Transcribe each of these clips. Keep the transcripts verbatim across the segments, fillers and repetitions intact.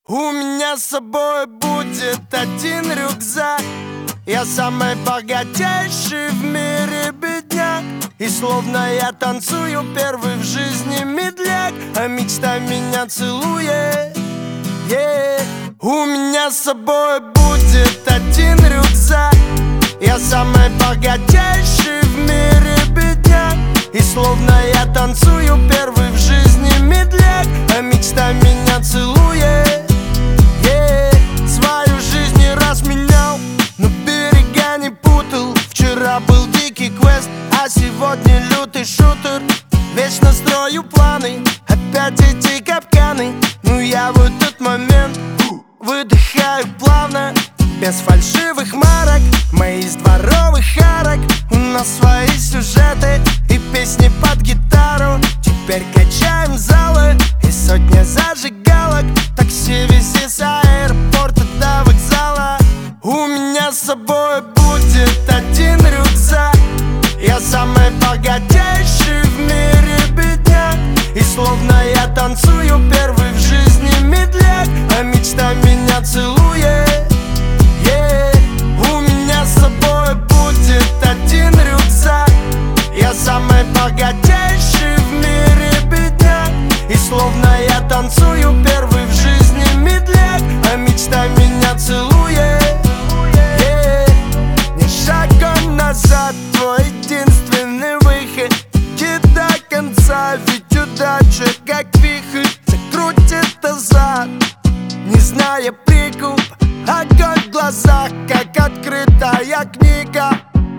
У меня с собой будет один рюкзак. Я самый богатейший в мире бедняк. И словно я танцую первый в жизни медляк, а мечта меня целует, yeah. У меня с собой будет один рюкзак. Я самый богатейший в мире бедняк. И словно я танцую первый в жизни медляк, а мечта меня целует, yeah. Свою жизнь не раз менял, но берега не путал. Вчера был дикий квест, а сегодня лютый шутер. Вечно строю планы, опять эти капканы. Ну я в этот момент выдыхаю плавно, без фальшивых марок, мы из дворовых арок. У нас свои сюжеты и песни под гитару. Теперь качаем залы и сотня зажигалок. Такси вези с аэропорта до вокзала. У меня с собой будет один рюкзак. Я самый богатейший в мире бедняк. И словно я танцую первый в жизни медляк, а мечта меня целует, yeah. У меня с собой будет один рюкзак. Я самый богатейший в мире бедняк. И словно я танцую первый в жизни медляк, а мечта меня целует, yeah. Не шагом назад, твой единственный выход. Иди до конца, ведь удача как вихрь закрутит назад, не зная прикуп. Огонь в глазах, как открытая книга.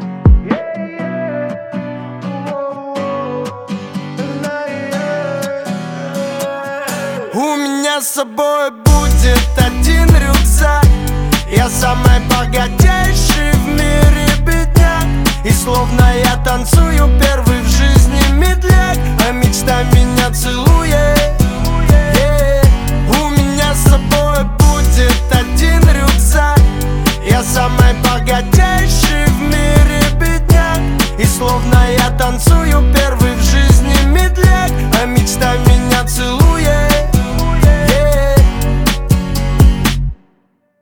У меня с собой будет один рюкзак. Я самый богатейший в мире бедняк. И словно я танцую первый в жизни медляк, а мечта меня целует,